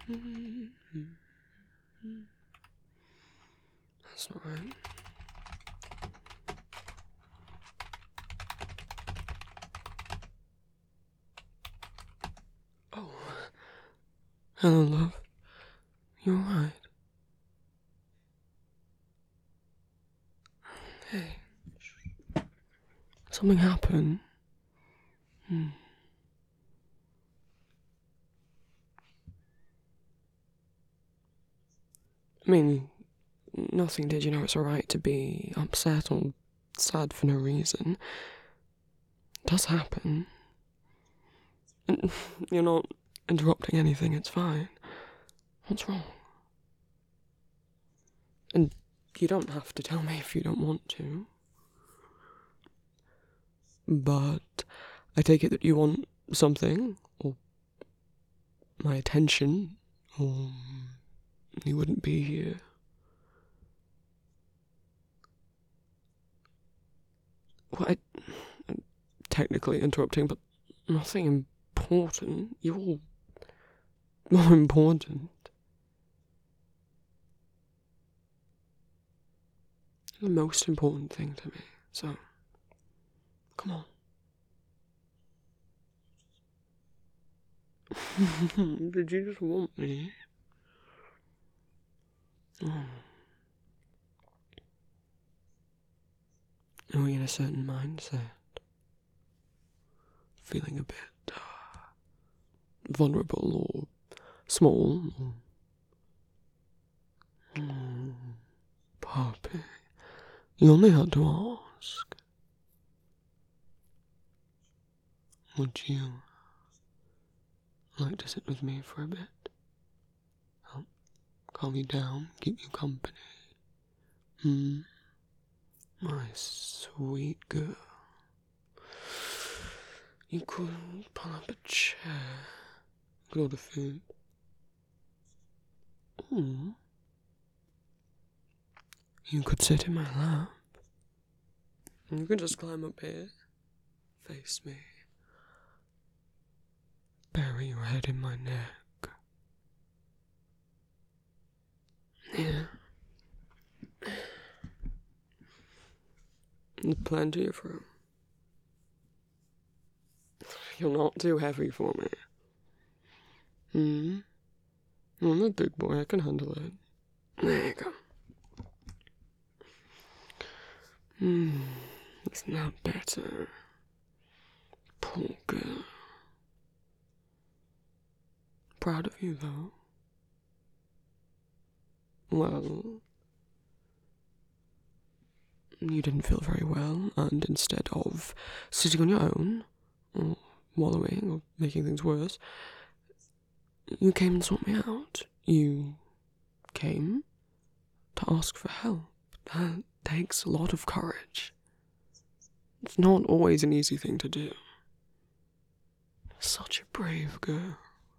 That's not right. Oh. Hello, love. You alright? Hey. Something happened. I mean, nothing did, it's alright to be upset or sad for no reason. It does happen. And you're not interrupting anything, it's fine. What's wrong? And you don't have to tell me if you don't want to. But I take it that you want something, or my attention, or you wouldn't be here. Well, I'm technically interrupting, but nothing important. You're more important. You're the most important thing to me, so come on. Did you just want me? Oh. Are we in a certain mindset? Feeling a bit vulnerable or small? Puppy, you only had to ask. Would you like to sit with me for a bit? Help calm you down, keep you company. My sweet girl. You could pull up a chair. You could order food. You could sit in my lap. You could just climb up here. Face me. Bury your head in my neck. Yeah. There's plenty of room. You're not too heavy for me. I'm a big boy, I can handle it. There you go. It's not better. Poor girl. Proud of you, though. Well, you didn't feel very well, and instead of sitting on your own, or wallowing, or making things worse, you came and sought me out. You came to ask for help. That takes a lot of courage. It's not always an easy thing to do. Such a brave girl.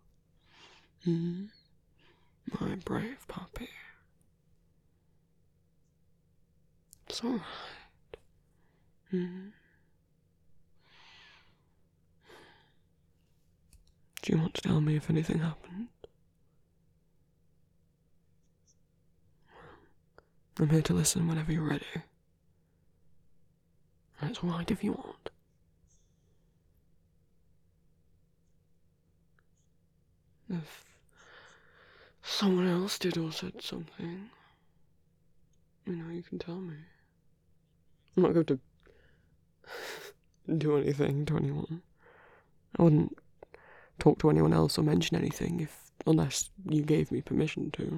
My brave puppy. It's alright. Do you want to tell me if anything happened? I'm here to listen whenever you're ready. It's alright if you want. If someone else did or said something, you can tell me. I'm not going to do anything to anyone. I wouldn't talk to anyone else or mention anything unless you gave me permission to.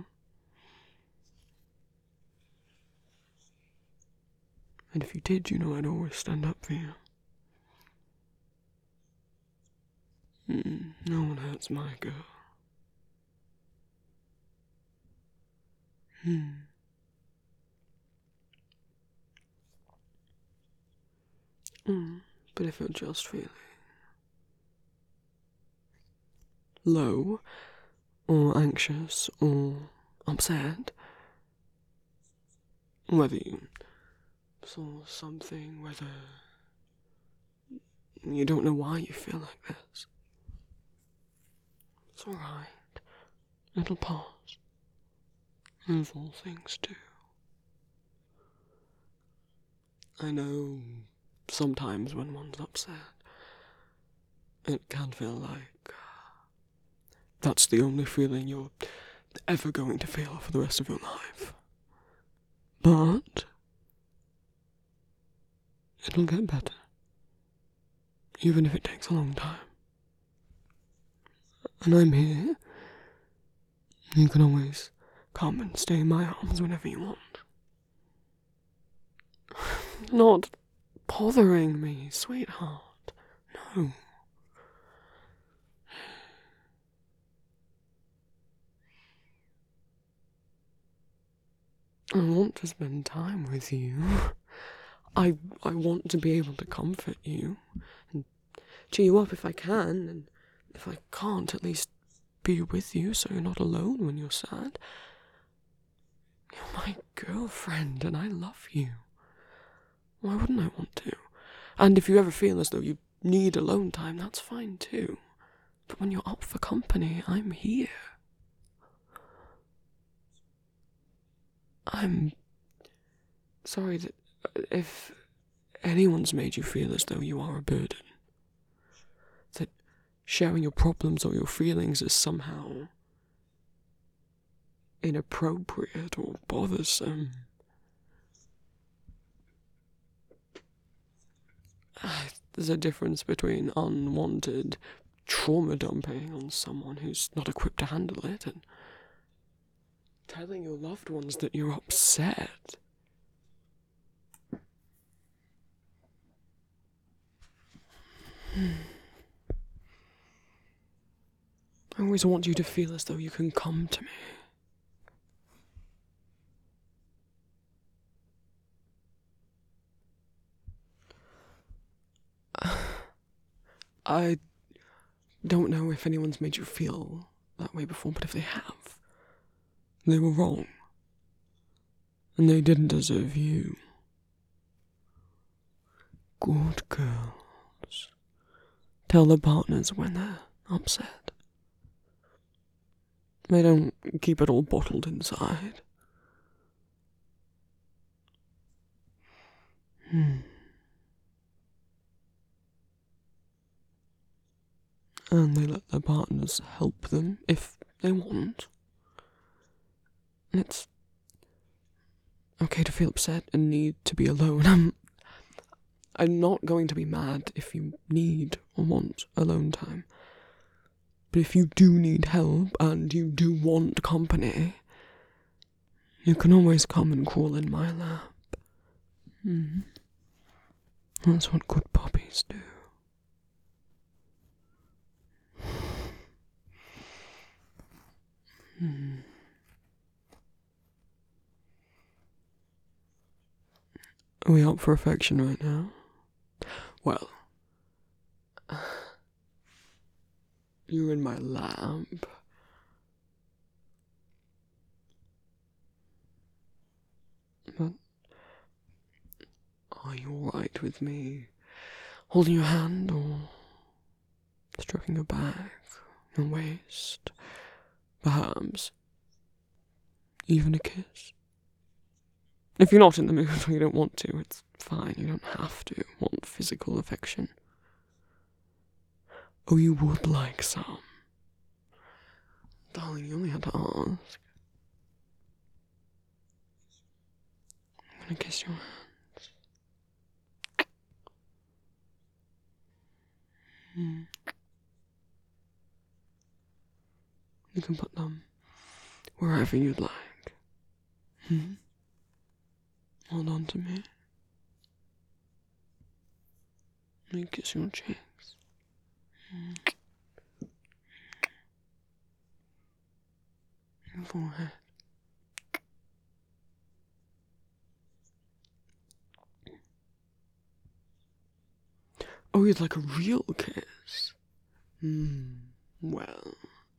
And if you did, I'd always stand up for you. No one hurts my girl. But if you're just feeling low, or anxious, or upset, whether you saw something, whether you don't know why you feel like this, it's alright. It'll pass. As all things do. I know sometimes when one's upset, it can feel like that's the only feeling you're ever going to feel for the rest of your life. But it'll get better, even if it takes a long time. And I'm here. You can always come and stay in my arms whenever you want. Not bothering me, sweetheart. No. I want to spend time with you. I want to be able to comfort you and cheer you up if I can, and if I can't, at least be with you so you're not alone when you're sad. You're my girlfriend and I love you. Why wouldn't I want to? And if you ever feel as though you need alone time, that's fine too. But when you're up for company, I'm here. I'm sorry that if anyone's made you feel as though you are a burden, that sharing your problems or your feelings is somehow inappropriate or bothersome. There's a difference between unwanted trauma dumping on someone who's not equipped to handle it and telling your loved ones that you're upset. I always want you to feel as though you can come to me. I don't know if anyone's made you feel that way before, but if they have, they were wrong. And they didn't deserve you. Good girls. Tell their partners when they're upset. They don't keep it all bottled inside. And they let their partners help them if they want. And it's okay to feel upset and need to be alone. I'm not going to be mad if you need or want alone time. But if you do need help and you do want company, you can always come and crawl in my lap. That's what good puppies do. Are we up for affection right now? Well, you're in my lap. But are you alright with me holding your hand or stroking your back, your waist, perhaps even a kiss? If you're not in the mood or you don't want to, it's fine. You don't have to want physical affection. Oh, you would like some? Darling, you only had to ask. I'm gonna kiss your hands. You can put them wherever you'd like. Hold on to me. Let me kiss your cheeks. Your forehead. Oh, you'd like a real kiss? Well.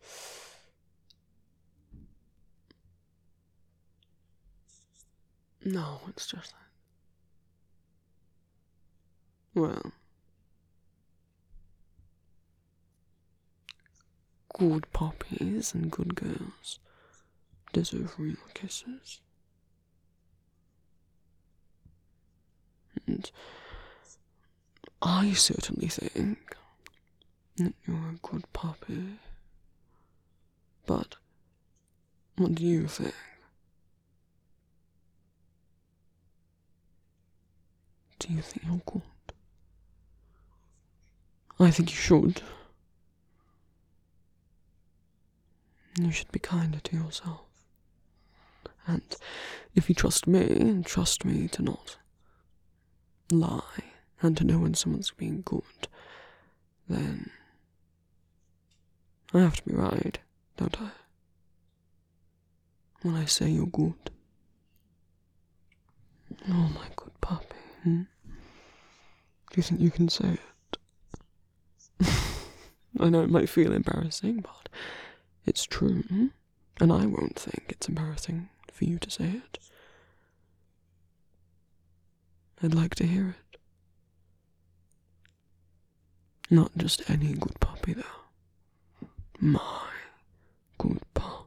No, it's just that. Well. good puppies and good girls deserve real kisses. And I certainly think that you're a good puppy. But what do you think? Do you think you're good? I think you should. You should be kinder to yourself. And if you trust me to not lie, and to know when someone's being good, then I have to be right, don't I? When I say you're good. Oh, my good puppy. Do you think you can say it? I know it might feel embarrassing, but it's true. And I won't think it's embarrassing for you to say it. I'd like to hear it. Not just any good puppy, though. My good pup.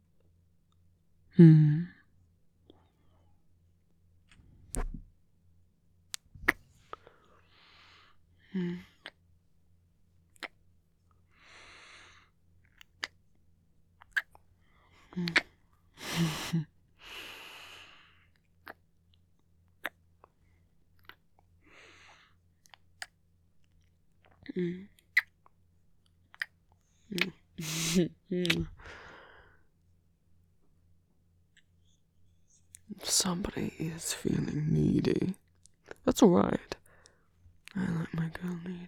Somebody is feeling needy. That's alright. I like my girl needy.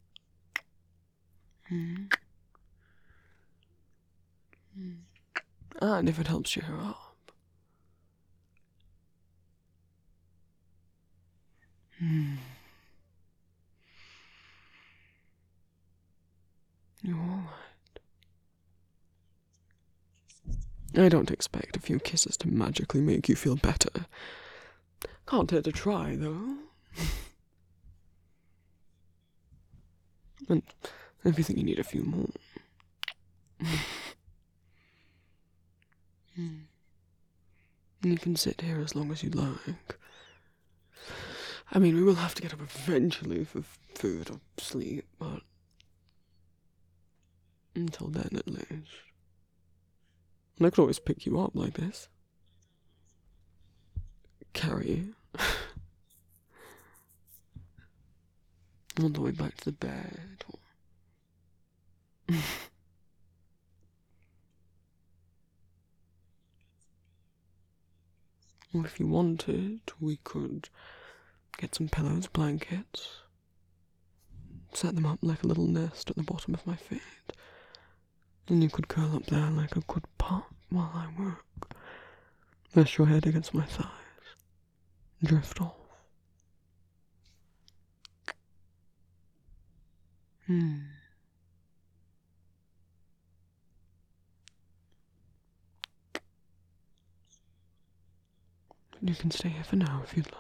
And if it helps cheer her up. You're alright. I don't expect a few kisses to magically make you feel better. Can't dare to try, though. And if you think you need a few more. You can sit here as long as you'd like. I mean, we will have to get up eventually for food or sleep, but until then, at least. And I could always pick you up like this. Carry you. On the way back to the bed. Or if you wanted, we could get some pillows, blankets, set them up like a little nest at the bottom of my feet, and you could curl up there like a good pup while I work. Rest your head against my thighs. Drift off. You can stay here for now if you'd like.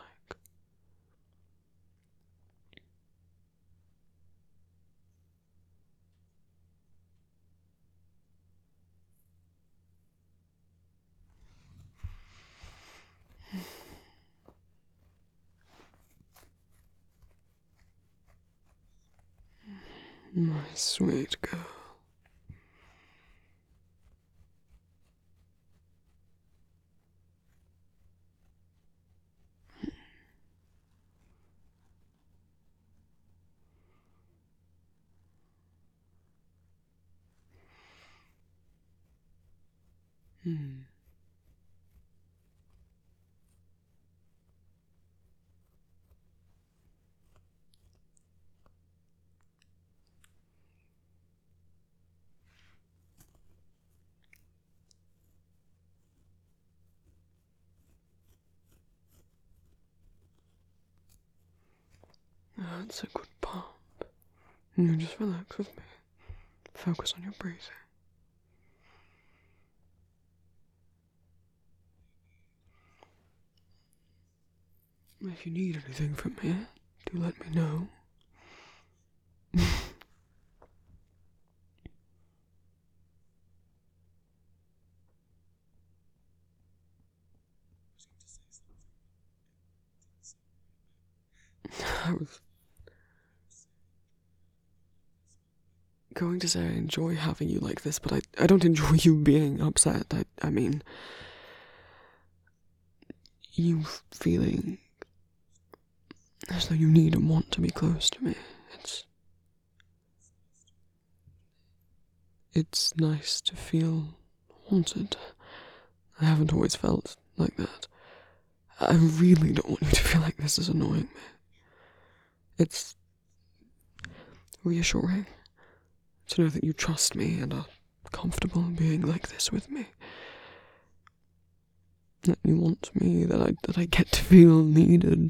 My sweet girl. That's a good pump. You just relax with me. Focus on your breathing. If you need anything from me, do let me know. I was going to say I enjoy having you like this, but I don't enjoy you being upset. I mean, you feeling as though you need and want to be close to me. It's nice to feel wanted. I haven't always felt like that. I really don't want you to feel like this is annoying me. It's reassuring to know that you trust me and are comfortable being like this with me. That you want me, that I get to feel needed.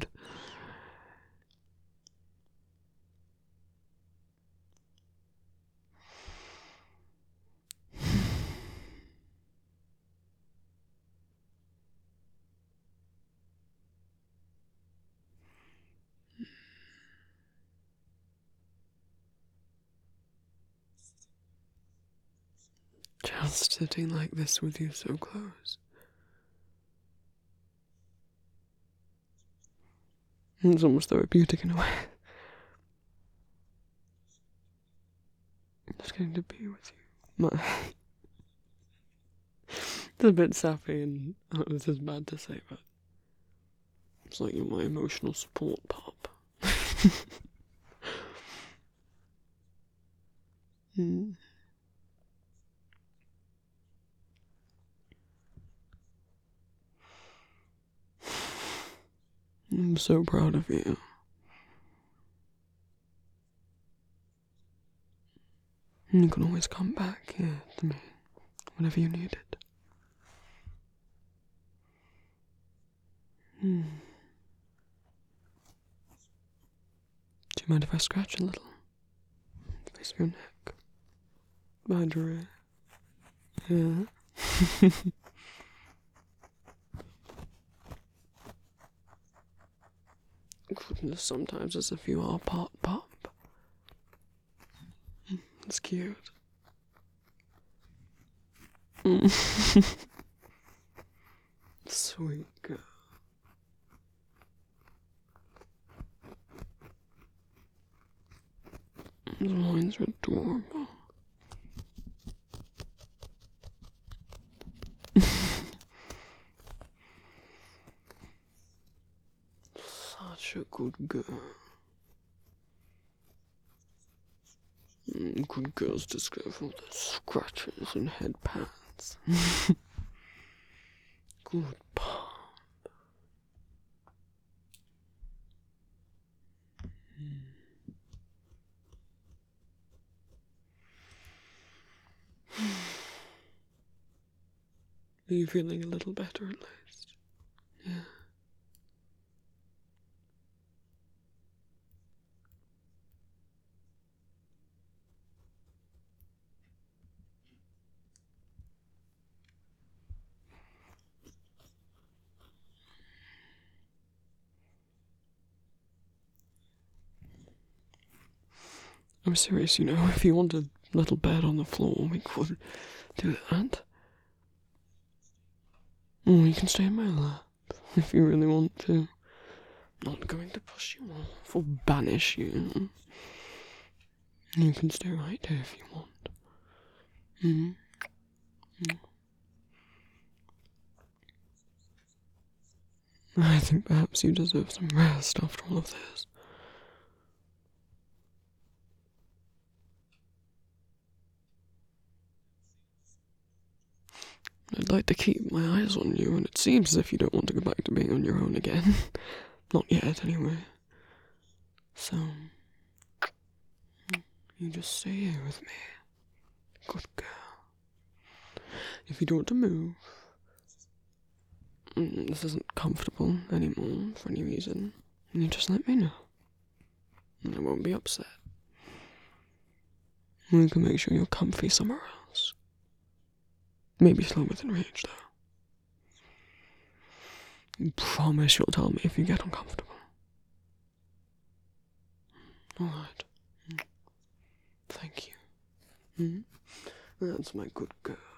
Just sitting like this with you so close. It's almost therapeutic in a way. Just getting to be with you. It's a bit sappy and this is bad to say, but it's like you're my emotional support pop. mm. I'm so proud of you. And you can always come back here to me whenever you need it. Do you mind if I scratch a little? Base of your neck. Behind your ear. Yeah. Goodness, sometimes as if you are part pop. It's cute. Sweet girl. The lines are adorable. Such a good girl. Good girls deserve all the scratches and head pats. Good pop. Are you feeling a little better at least? Yeah. I'm serious, if you want a little bed on the floor, we could do that. Or you can stay in my lap, if you really want to. I'm not going to push you off or banish you. You can stay right here if you want. I think perhaps you deserve some rest after all of this. I'd like to keep my eyes on you, and it seems as if you don't want to go back to being on your own again. Not yet, anyway. So, you just stay here with me. Good girl. If you don't want to move, this isn't comfortable anymore for any reason, you just let me know. And I won't be upset. We can make sure you're comfy somewhere else. Maybe slow within range, though. You promise you'll tell me if you get uncomfortable. Alright. Thank you. That's my good girl.